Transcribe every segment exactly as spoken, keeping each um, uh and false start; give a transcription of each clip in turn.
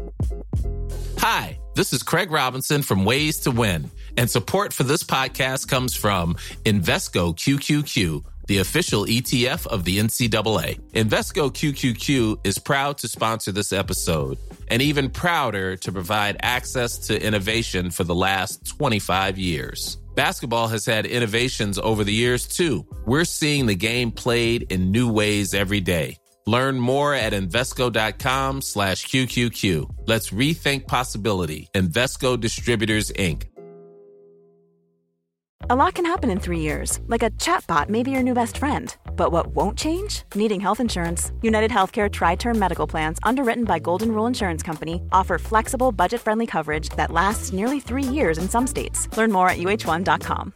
Hi, this is Craig Robinson from Ways to Win, and support for this podcast comes from Invesco Q Q Q, the official E T F of the N C double A. Invesco Q Q Q is proud to sponsor this episode, and even prouder to provide access to innovation for the last twenty-five years. Basketball has had innovations over the years, too. We're seeing the game played in new ways every day. Learn more at Invesco.com slash QQQ. Let's rethink possibility. Invesco Distributors, Incorporated. A lot can happen in three years, like a chatbot may be your new best friend. But what won't change? Needing health insurance. United Healthcare Tri-Term Medical Plans, underwritten by Golden Rule Insurance Company, offer flexible, budget-friendly coverage that lasts nearly three years in some states. Learn more at U H one dot com.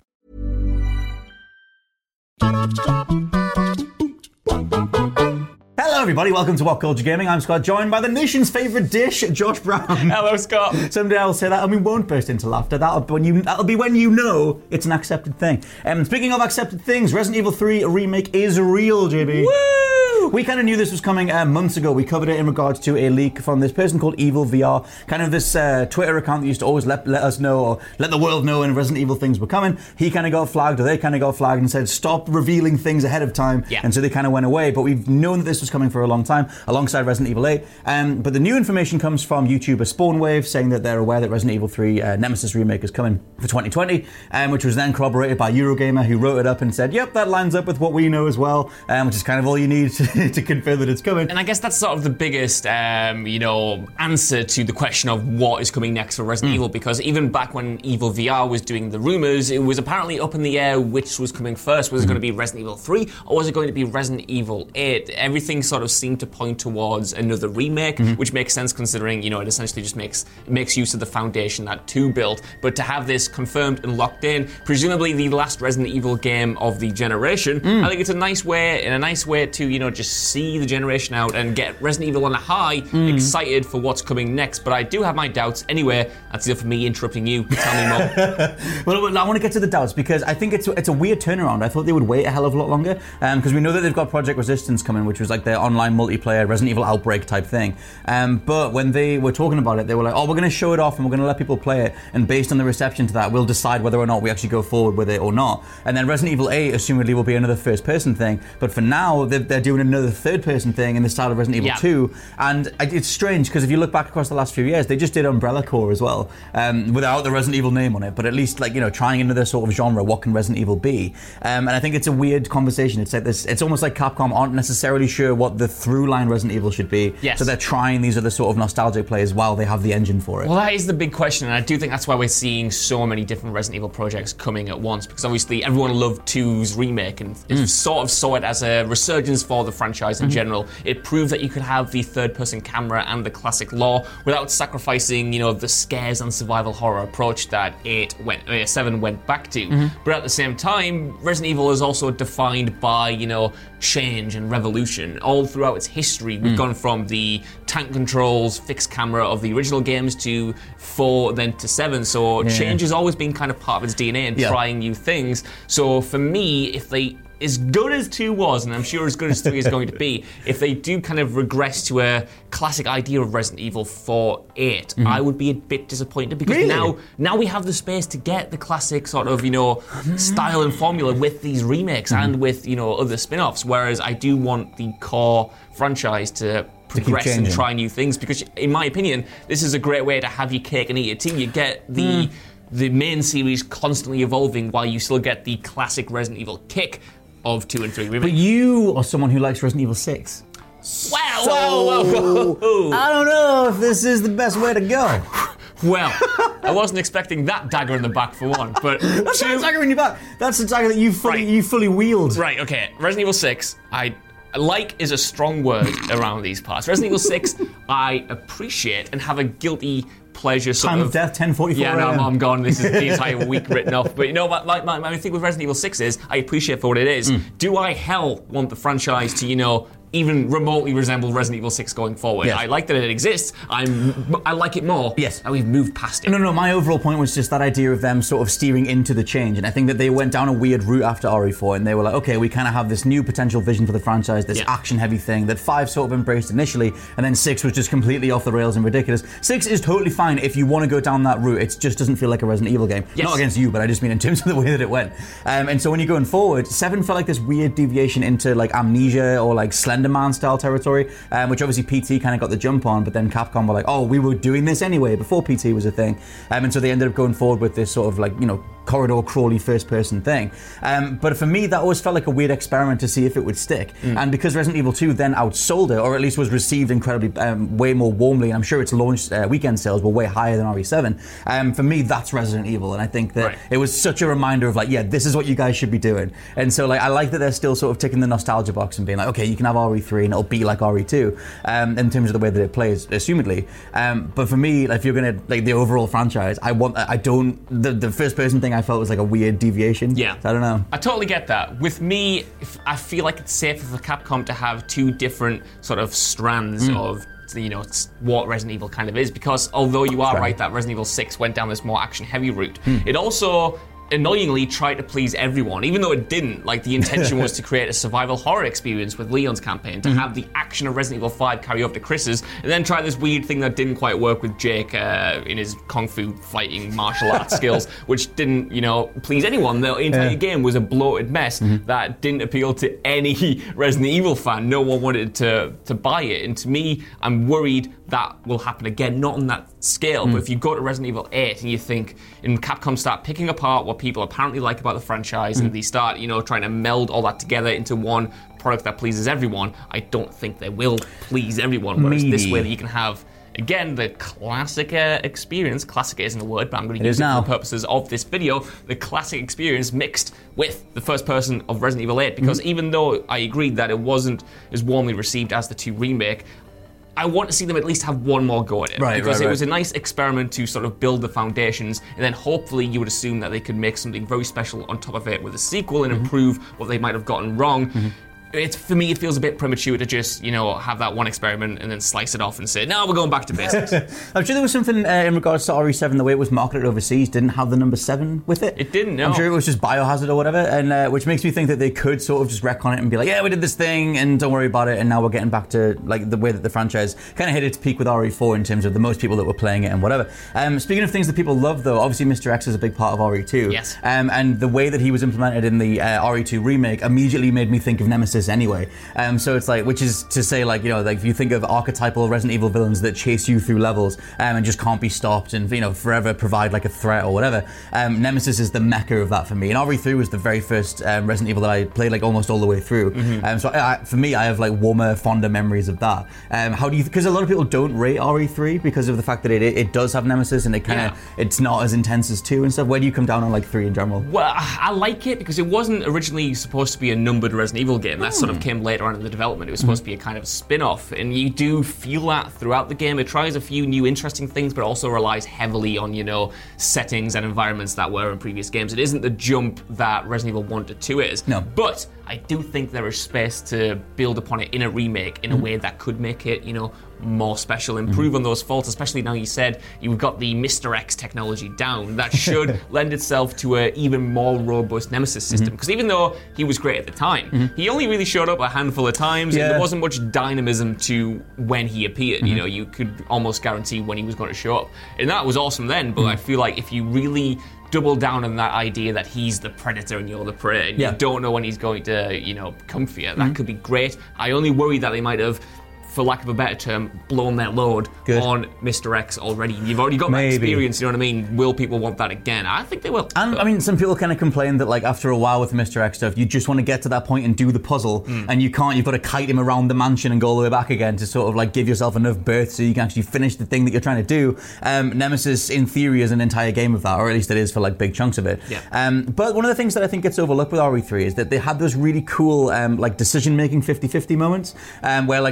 Hello everybody, welcome to What Culture Gaming. I'm Scott, joined by the nation's favourite dish, Josh Brown. Hello, Scott. Someday I'll say that and we won't burst into laughter. That'll be when you, that'll be when you know it's an accepted thing. Um, speaking of accepted things, Resident Evil three remake is real, J B. Woo! We kind of knew this was coming uh, months ago. We covered it in regards to a leak from this person called Evil V R, kind of this uh, Twitter account that used to always let, let us know or let the world know when Resident Evil things were coming. He kind of got flagged, or they kind of got flagged and said, stop revealing things ahead of time. Yeah. And so they kind of went away. But we've known that this was coming for a long time, alongside Resident Evil eight. Um, but the new information comes from YouTuber Spawnwave, saying that they're aware that Resident Evil three uh, Nemesis remake is coming for twenty twenty, um, which was then corroborated by Eurogamer, who wrote it up and said, yep, that lines up with what we know as well, um, which is kind of all you need to, to confirm that it's coming. And I guess that's sort of the biggest, um, you know, answer to the question of what is coming next for Resident mm. Evil, because even back when Evil V R was doing the rumours, it was apparently up in the air which was coming first. Was mm. it going to be Resident Evil three, or was it going to be Resident Evil eight? Everything sort of seemed to point towards another remake, mm-hmm. which makes sense considering, you know, it essentially just makes makes use of the foundation that two built. But to have this confirmed and locked in, presumably the last Resident Evil game of the generation, mm. I think it's a nice way, and a nice way to, you know, just see the generation out and get Resident Evil on a high, mm. excited for what's coming next. But I do have my doubts. Anyway, that's enough for me interrupting you. Tell me more. Well, I want to get to the doubts because I think it's it's a weird turnaround. I thought they would wait a hell of a lot longer, because um, we know that they've got Project Resistance coming, which was like their online multiplayer Resident Evil Outbreak type thing. Um, but when they were talking about it, they were like, oh, we're going to show it off and we're going to let people play it, and based on the reception to that, we'll decide whether or not we actually go forward with it or not. And then Resident Evil eight, assumedly, will be another first-person thing. But for now, they're, they're doing another third-person thing in the style of Resident Evil yeah. two. And it's strange, because if you look back across the last few years, they just did Umbrella Corps as well, um, without the Resident Evil name on it, but at least, like, you know, trying another sort of genre. What can Resident Evil be? Um, and I think it's a weird conversation. It's like this. It's almost like Capcom aren't necessarily sure what the through-line Resident Evil should be. Yes. So they're trying these other sort of nostalgic plays while they have the engine for it. Well, that is the big question, and I do think that's why we're seeing so many different Resident Evil projects coming at once, because obviously everyone loved two's remake and mm. sort of saw it as a resurgence for the franchise in mm-hmm. general. It proved that you could have the third-person camera and the classic lore without sacrificing, you know, the scares and survival horror approach that eight went, uh, seven went back to. Mm-hmm. But at the same time, Resident Evil is also defined by, you know, change and revolution. All throughout its history, we've mm. gone from the tank controls, fixed camera of the original games to four, then to seven. So yeah. change has always been kind of part of its D N A and yeah. trying new things. So for me, if they, as good as two was, and I'm sure as good as three is going to be, if they do kind of regress to a classic idea of Resident Evil for eight, mm-hmm. I would be a bit disappointed, because really? now now we have the space to get the classic sort of, you know, style and formula with these remakes mm-hmm. and with, you know, other spin-offs, whereas I do want the core franchise to progress and try new things, because in my opinion, this is a great way to have your cake and eat it too. You get the mm. the main series constantly evolving while you still get the classic Resident Evil kick of two and three. But you are someone who likes Resident Evil six. Wow, so, whoa, whoa, whoa. I don't know if this is the best way to go. Well, I wasn't expecting that dagger in the back for one, but that's two... not a dagger in your back. That's a dagger that you fully right. you fully wield. Right. Okay. Resident Evil six. I like is a strong word around these parts. Resident Evil six. I appreciate and have a guilty pleasure sort Time of... of death, ten forty-four Yeah, no, I'm, I'm gone. This is the entire week written off. But you know, my, my, my thing with Resident Evil six is I appreciate for what it is. Mm. Do I hell want the franchise to, you know, even remotely resemble Resident Evil six going forward. Yes. I like that it exists. I'm, I like it more. Yes. And we've moved past it. No, no, my overall point was just that idea of them sort of steering into the change. And I think that they went down a weird route after R E four, and they were like, okay, we kind of have this new potential vision for the franchise, this yeah. action-heavy thing that five sort of embraced initially, and then six was just completely off the rails and ridiculous. six is totally fine if you want to go down that route. It just doesn't feel like a Resident Evil game. Yes. Not against you, but I just mean in terms of the way that it went. Um, and so when you're going forward, seven felt like this weird deviation into like Amnesia or like Slender Man style territory, um, which obviously P T kind of got the jump on, but then Capcom were like, oh, we were doing this anyway before P T was a thing. Um, and so they ended up going forward with this sort of like, you know, corridor crawly first person thing. Um, but for me, that always felt like a weird experiment to see if it would stick. Mm. And because Resident Evil two then outsold it, or at least was received incredibly, um, way more warmly, and I'm sure its launch uh, weekend sales were way higher than R E seven, um, for me, that's Resident Evil. And I think that right. it was such a reminder of like, yeah, this is what you guys should be doing. And so like, I like that they're still sort of ticking the nostalgia box and being like, okay, you can have R E three and it'll be like R E two, um, in terms of the way that it plays, assumedly. Um, but for me, like, if you're gonna, like, the overall franchise, I want, I don't, the, the first person thing I felt was like a weird deviation. Yeah. So I don't know. I totally get that. With me, if, I feel like it's safer for Capcom to have two different sort of strands mm. of, you know, what Resident Evil kind of is, because although you are right, right that Resident Evil six went down this more action-heavy route, mm. it also annoyingly tried to please everyone, even though it didn't. Like, the intention was to create a survival horror experience with Leon's campaign, to mm-hmm. have the action of Resident Evil five carry over to Chris's, and then try this weird thing that didn't quite work with Jake uh, in his kung fu fighting martial arts skills, which didn't, you know, please anyone. The entire yeah. game was a bloated mess mm-hmm. that didn't appeal to any Resident Evil fan. No one wanted to, to buy it, and to me, I'm worried that will happen again, not on that scale, mm. but if you go to Resident Evil eight and you think, and Capcom start picking apart what people apparently like about the franchise, mm. and they start, you know, trying to meld all that together into one product that pleases everyone, I don't think they will please everyone. Whereas Maybe. this way that you can have, again, the classic uh, experience, classic isn't a word, but I'm going to it use it now. for the purposes of this video, the classic experience mixed with the first person of Resident Evil eight, because mm. even though I agreed that it wasn't as warmly received as the two remake, I want to see them at least have one more go at it. Right, because right, it right. was a nice experiment to sort of build the foundations, and then hopefully you would assume that they could make something very special on top of it with a sequel and mm-hmm. improve what they might have gotten wrong. Mm-hmm. It's, for me, it feels a bit premature to just, you know, have that one experiment and then slice it off and say, no, we're going back to basics. I'm sure there was something uh, in regards to R E seven, the way it was marketed overseas didn't have the number seven with it. It didn't, no. I'm sure it was just Biohazard or whatever, and uh, which makes me think that they could sort of just retcon it and be like, yeah, we did this thing, and don't worry about it, and now we're getting back to like the way that the franchise kind of hit its peak with R E four in terms of the most people that were playing it and whatever. Um, speaking of things that people love, though, obviously Mister X is a big part of R E two. Yes. Um, and the way that he was implemented in the uh, R E two remake immediately made me think of Nemesis anyway. Um, so it's like, which is to say, like, you know, like if you think of archetypal Resident Evil villains that chase you through levels um, and just can't be stopped and, you know, forever provide like a threat or whatever, um, Nemesis is the mecca of that for me. And R E three was the very first um, Resident Evil that I played like almost all the way through. Mm-hmm. Um, so I, I, for me, I have like warmer, fonder memories of that. Um, how do you? Because a lot of people don't rate R E three because of the fact that it it does have Nemesis and it kind of yeah. it's not as intense as two and stuff. Where do you come down on like three in general? Well, I like it because it wasn't originally supposed to be a numbered Resident Evil game. That mm. sort of came later on in the development. It was supposed mm. to be a kind of spin-off, and you do feel that throughout the game. It tries a few new interesting things, but also relies heavily on, you know, settings and environments that were in previous games. It isn't the jump that Resident Evil one to two is. No. But I do think there is space to build upon it in a remake in mm. a way that could make it, you know, more special, improve mm. on those faults, especially now you said you've got the Mister X technology down. That should lend itself to an even more robust Nemesis system, because mm-hmm. even though he was great at the time, mm-hmm. he only really showed up a handful of times, yeah. and there wasn't much dynamism to when he appeared. Mm-hmm. You know, you could almost guarantee when he was going to show up, and that was awesome then, but mm. I feel like if you really double down on that idea that he's the predator and you're the prey, and yeah. you don't know when he's going to, you know, come for you, that mm-hmm. could be great. I only worry that they might have, for lack of a better term, blown their load Good. on Mister X already. You've already got Maybe. that experience, you know what I mean? Will people want that again? I think they will. And, I mean, some people kind of complain that, like, after a while with the Mister X stuff, you just want to get to that point and do the puzzle, mm. and you can't. You've got to kite him around the mansion and go all the way back again to sort of, like, give yourself enough berth so you can actually finish the thing that you're trying to do. Um, Nemesis, in theory, is an entire game of that, or at least it is for, like, big chunks of it. Yeah. Um, but one of the things that I think gets overlooked with R E three is that they had those really cool, um, like, decision-making fifty-fifty moments, um, where, like, the, the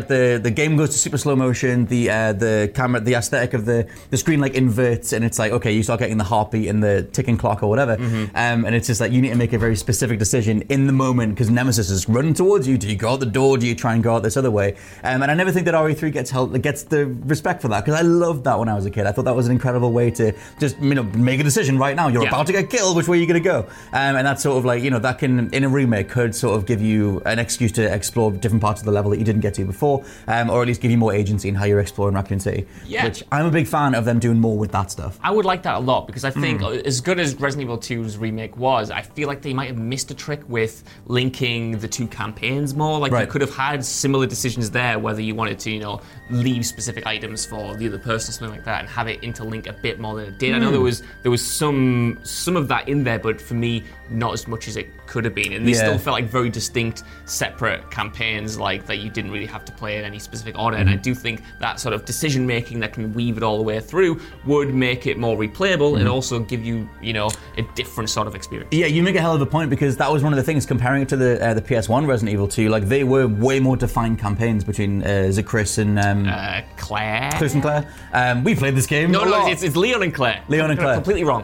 the game goes to super slow motion, the uh, the camera, the aesthetic of the, the screen like inverts, and it's like, okay, you start getting the heartbeat and the ticking clock or whatever, mm-hmm. um, and it's just like you need to make a very specific decision in the moment because Nemesis is running towards you. Do you go out the door? Do you try and go out this other way? Um, and I never think that R E three gets held, gets the respect for that because I loved that when I was a kid. I thought that was an incredible way to just, you know, make a decision right now. You're yeah. about to get killed. Which way are you going to go? Um, and that's sort of like, you know, that can, in a remake, could sort of give you an excuse to explore different parts of the level that you didn't get to before, um, or at least give you more agency in how you're exploring Raccoon City. Yeah. Which I'm a big fan of them doing more with that stuff. I would like that a lot because I think mm. as good as Resident Evil two's remake was, I feel like they might have missed a trick with linking the two campaigns more. Like right. you could have had similar decisions there, whether you wanted to, you know, leave specific items for the other person or something like that, and have it interlink a bit more than it did. Mm. I know there was there was some some of that in there, but for me, not as much as it could have been. And they yeah. still felt like very distinct, separate campaigns, like that you didn't really have to play in any specific order. Mm-hmm. And I do think that sort of decision making that can weave it all the way through would make it more replayable mm-hmm. and also give you, you know, a different sort of experience. Yeah, you make a hell of a point because that was one of the things comparing it to the uh, the P S one Resident Evil two. Like they were way more defined campaigns between uh, is it Chris and um, uh, Claire. Chris and Claire. Um, we played this game. No, no, it's, it's Leon and Claire. Leon and Claire. Completely wrong.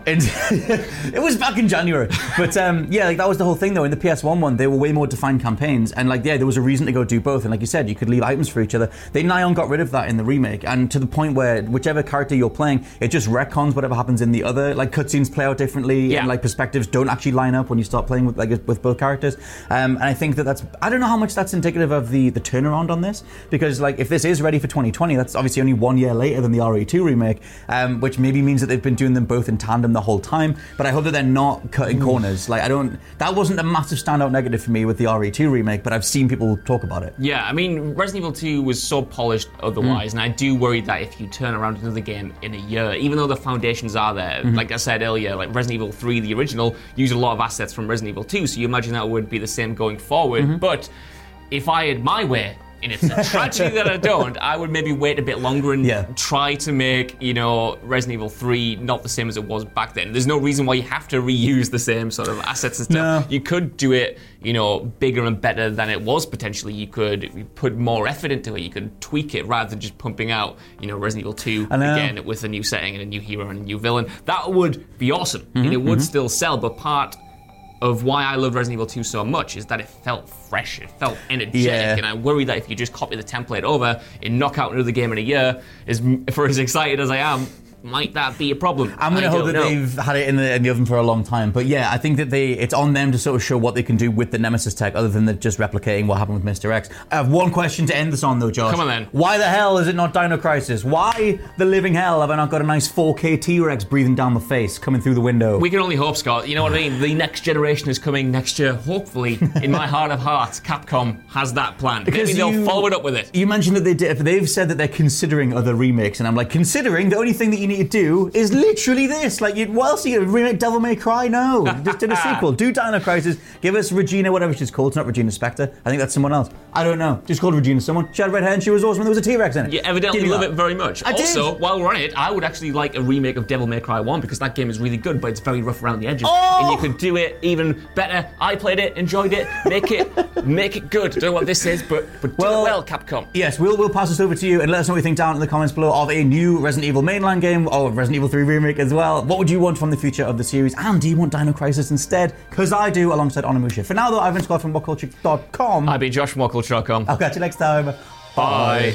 It was back in January, but um, yeah, like that was the whole thing though. In the P S one one, they were way more defined campaigns, and like yeah, there was a reason to go do both. And like you said, you could leave items for each other. They nigh on got rid of that in the remake, and to the point where whichever character you're playing, it just retcons whatever happens in the other. Like cutscenes play out differently, yeah. and like perspectives don't actually line up when you start playing with like with both characters. Um, and I think that that's I don't know how much that's indicative of the the turnaround on this, because like if this is ready for twenty twenty, that's obviously only one year later than the R E two remake, um, which maybe means that they've been doing them both in tandem the whole time. But I hope that they're not cutting corners. Like I don't. That wasn't a massive standout negative for me with the R E two remake, but I've seen people talk about it. Yeah, I mean, Resident Evil two was so polished otherwise, mm. and I do worry that if you turn around another game in a year, even though the foundations are there, mm-hmm. like I said earlier, like Resident Evil three, the original, used a lot of assets from Resident Evil two, so you imagine that would be the same going forward. Mm-hmm. But if I had my way, and it's a tragedy that I don't, I would maybe wait a bit longer and yeah. try to make, you know, Resident Evil three not the same as it was back then. There's no reason why you have to reuse the same sort of assets and stuff. No. You could do it, you know, bigger and better than it was potentially. You could put more effort into it. You could tweak it rather than just pumping out, you know, Resident Evil two again with a new setting and a new hero and a new villain. That would be awesome. Mm-hmm, and it would mm-hmm. still sell, but part of why I loved Resident Evil two so much is that it felt fresh, it felt energetic, yeah. and I worry that if you just copy the template over and knock out another game in a year, as for as excited as I am, might that be a problem? I'm going to hope that know. they've had it in the, in the oven for a long time. But yeah, I think that they it's on them to sort of show what they can do with the Nemesis tech other than the, just replicating what happened with Mister X. I have one question to end this on though, Josh. Come on then. Why the hell is it not Dino Crisis? Why the living hell have I not got a nice four K T-Rex breathing down my face, coming through the window? We can only hope, Scott. You know what I mean? The next generation is coming next year. Hopefully, in my heart of hearts, Capcom has that planned. Because Maybe they'll you, follow it up with it. You mentioned that they did, they've said that they're considering other remakes, and I'm like, considering? The only thing that you need to do is literally this. Like, you, what else are you going to remake Devil May Cry? No. Just do a sequel. Do Dino Crisis. Give us Regina, whatever she's called. It's not Regina Spektor. I think that's someone else. I don't know. Just called Regina someone. She had red hair and she was awesome and there was a T-Rex in it. You evidently love that. it very much. I also, did. while we're on it, I would actually like a remake of Devil May Cry one because that game is really good, but it's very rough around the edges. Oh! And you could do it even better. I played it, enjoyed it, make it make it good. Don't know what this is, but, but do well, it well, Capcom. Yes, we'll, we'll pass this over to you and let us know what you think down in the comments below of a new Resident Evil mainline game or Resident Evil three remake as well. What would you want from the future of the series? And do you want Dino Crisis instead? Because I do, alongside Onimusha. For now, though, I've been Scott from what culture dot com. I've been Josh from what culture dot com. I'll catch you next time. Bye. Bye.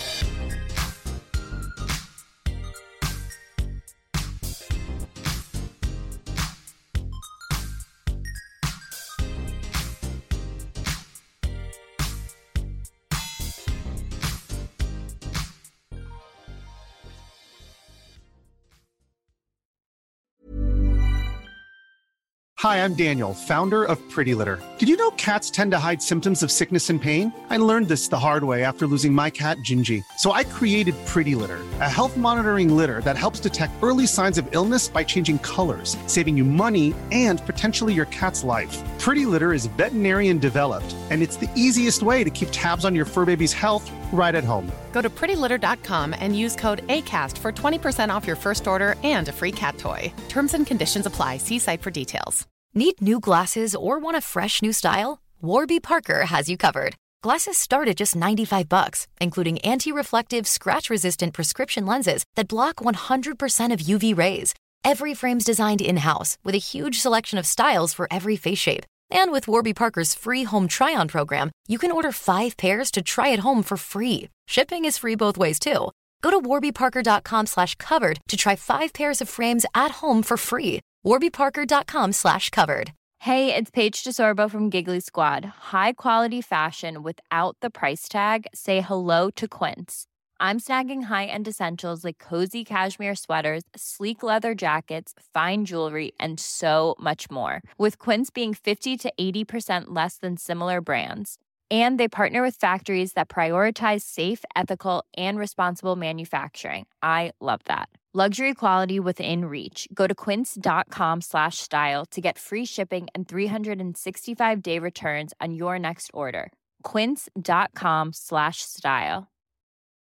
Hi, I'm Daniel, founder of Pretty Litter. Did you know cats tend to hide symptoms of sickness and pain? I learned this the hard way after losing my cat, Gingy. So I created Pretty Litter, a health monitoring litter that helps detect early signs of illness by changing colors, saving you money and potentially your cat's life. Pretty Litter is veterinarian developed, and it's the easiest way to keep tabs on your fur baby's health right at home. Go to pretty litter dot com and use code ACAST for twenty percent off your first order and a free cat toy. Terms and conditions apply. See site for details. Need new glasses or want a fresh new style? Warby Parker has you covered. Glasses start at just ninety-five bucks, including anti-reflective, scratch-resistant prescription lenses that block one hundred percent of U V rays. Every frame's designed in-house with a huge selection of styles for every face shape. And with Warby Parker's free home try-on program, you can order five pairs to try at home for free. Shipping is free both ways, too. Go to warbyparker.com slash covered to try five pairs of frames at home for free. warbyparker.com slash covered. Hey, it's Paige DeSorbo from Giggly Squad. High quality fashion without the price tag. Say hello to Quince. I'm snagging high-end essentials like cozy cashmere sweaters, sleek leather jackets, fine jewelry, and so much more. With Quince being fifty to eighty percent less than similar brands. And they partner with factories that prioritize safe, ethical, and responsible manufacturing. I love that. Luxury quality within reach. Go to quince.com slash style to get free shipping and three sixty-five day returns on your next order. Quince.com slash style.